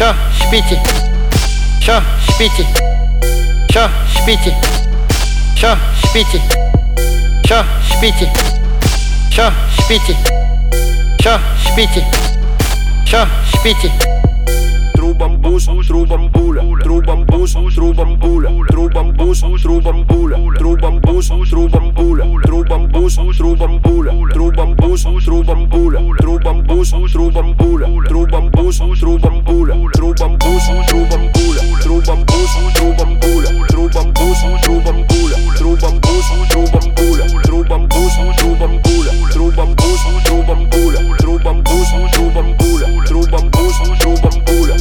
Чё шпите? Чё шпите? Чё шпите? Чё шпите? Чё шпите? Чё шпите? Чё шпите? Чё шпите? Трубамбуш, трубамбуля, трубамбуш, трубамбуля, трубамбуш, трубамбуля, трубамбуш, трубамбуля, трубамбуш, трубамбуля, трубамбуш, трубамбуля, трубамбуш, трубамбуля, трубамбуш, трубамбуля, трубамбуш, трубамбуля, трубамбуш, трубамбуля, трубамбуш, трубамбуля, трубамбуш, трубамбуля, трубамбуш, трубамбуля, трубамбуш, трубамбуля, трубамбуш, трубамбуля, трубамбуш, трубамбуля.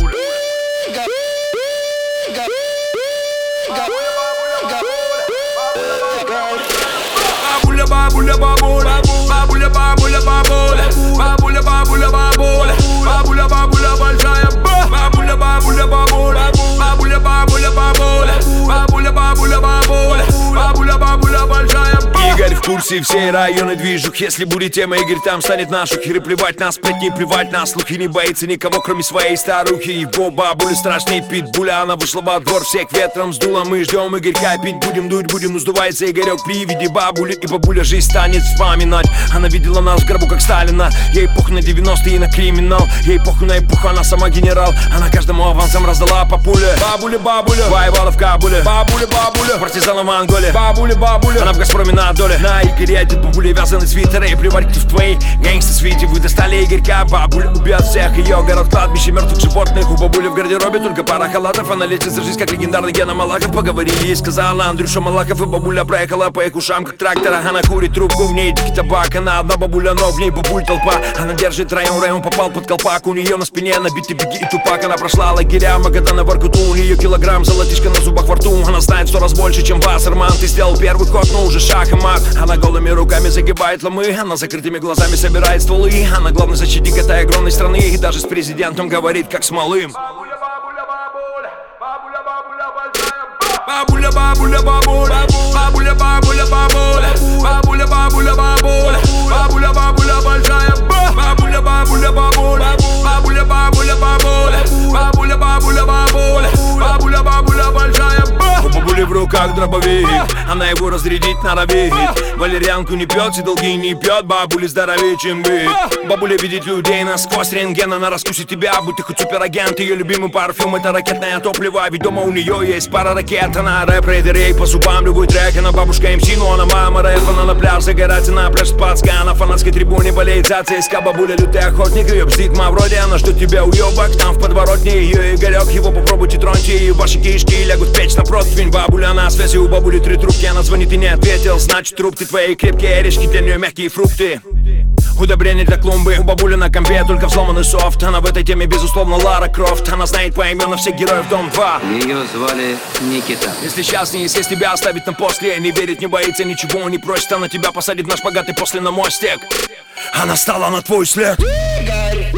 Babuля, babuля, babuля, babuля, babuля, babuля, babuля, babuля, babuля, babuля, большая бабуля, бабуля, бабуля, бабуля, бабуля, бабуля, бабуля, бабуля, бабуля, бабуля, бабуля, большая. Игорь в курсе всей районы движух. Если будет тема, Игорь там станет нашу. Херы плевать на сплетни, плевать на слухи. Не боится никого, кроме своей старухи. Его бабуля страшней питбуля. Она вышла во двор, всех ветром сдула. Мы ждем Игорька, пить будем, дуть будем. Сдувается Игорек при виде бабули. И бабуля жизнь станет вспоминать. Она видела нас в гробу, как Сталина. Ей похуй на 90-е и на криминал. Ей похуй на эпоху, она сама генерал. Она каждому авансом раздала по пуле. Бабуля, бабуля, воевала в Кабуле. Бабуля, бабуля, партизана в Анголе. Бабуля, бабуля, она в Газпроме на доле. На Игоре одет бабуля вязаный свитер. И плевать в твоей гангста-свите. Вы достали Игорька, бабуля убьет всех. Ее город кладбище мертвых животных. У бабули в гардеробе только пара халатов. Она лечит за жизнь, как легендарный Гена Малахов. Поговорили ей, сказала Андрюша Малахов. И бабуля проехала по их ушам, как трактора. Она курит трубку, в ней дикий табак. Она одна бабуля, но в ней бабуль толпа. Она держит район попал под колпак. У нее на спине набитый беги и тупак. Она прошла лагеря, Магадана, Воркуту. У нее килограмм золотишка на зубах во рту. Она знает 100 раз больше, чем Вассерман. Ты сделал первый ход, но уже шах и мат. Она голыми руками загибает ломы. Она закрытыми глазами собирает стволы. Она главный защитник этой огромной страны. И даже с президентом говорит, как с малым. Бабуля, бабуля, бабуля, бабуля, бабуля, большая бабуля, бабуля, бабуля, бабуля, бабуля, бабуля, бабуля, бабуля, бабуля, бабуля, бабуля, большая бабуля, бабуля, бабуля, бабуля, бабуля, бабуля, бабуля, бабуля, бабуля, бабуля, бабуля, большая. У бабули в руках дробовик, она его разрядить норовит. Валерьянку не пьет, и долги не пьет, бабули здоровее, чем бык. Бабуля видит людей насквозь рентген, она раскусит тебя, будь ты хоть суперагент. Ее любимый парфюм — это ракетное топливо, ведь дома у нее есть пара ракет. Она рэп-рейдер, ей по зубам любой трек. Она бабушка МС, но она мама рэп. Она на пляж загорать, на пляж спадская. На фанатской трибуне болеет за ЦСКА. Бабуля лютый охотник, ее бздит вроде. Она ждет тебя уебок, там в подворотне. Ее Игорек, его попробуйте троньте. И ваши кишки лягут в печь на противень. Бабуля на связи, у бабули 3 трубки. Она звонит и не ответил, значит трубки твои крепкие орешки, для нее мягкие фрукты. Удобрение для клумбы. У бабули на компе только взломанный софт. Она в этой теме безусловно Лара Крофт. Она знает поименно всех героев Дом 2. Ее звали Никита. Если сейчас не съесть тебя, оставить на после. Не верит, не боится, ничего не просит. Она тебя посадит на шпагат и после на мостик. Она стала на твой след. Игорь,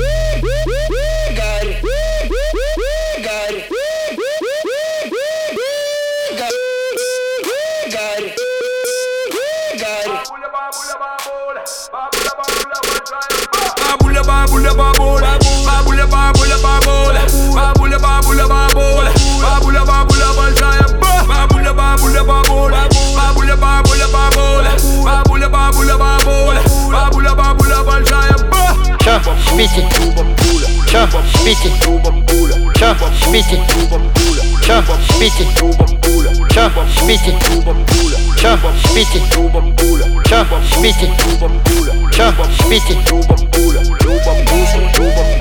Игорь, Игорь, Игорь, Игорь. Бабуля, бабуля, бабуля, бабуля, бабуля, бабуля, бабуля, бабуля, бабуля, бабуля, бабуля, большая бабуля, бабуля, бабуля, бабуля, бабуля, бабуля, бабуля, бабуля, бабуля, бабуля, бабуля, большая. Чё шпите? Чё шпите? Чё шпите? Чё шпите? Чё шпите? Чё шпите? Чё шпите? Чё шпите?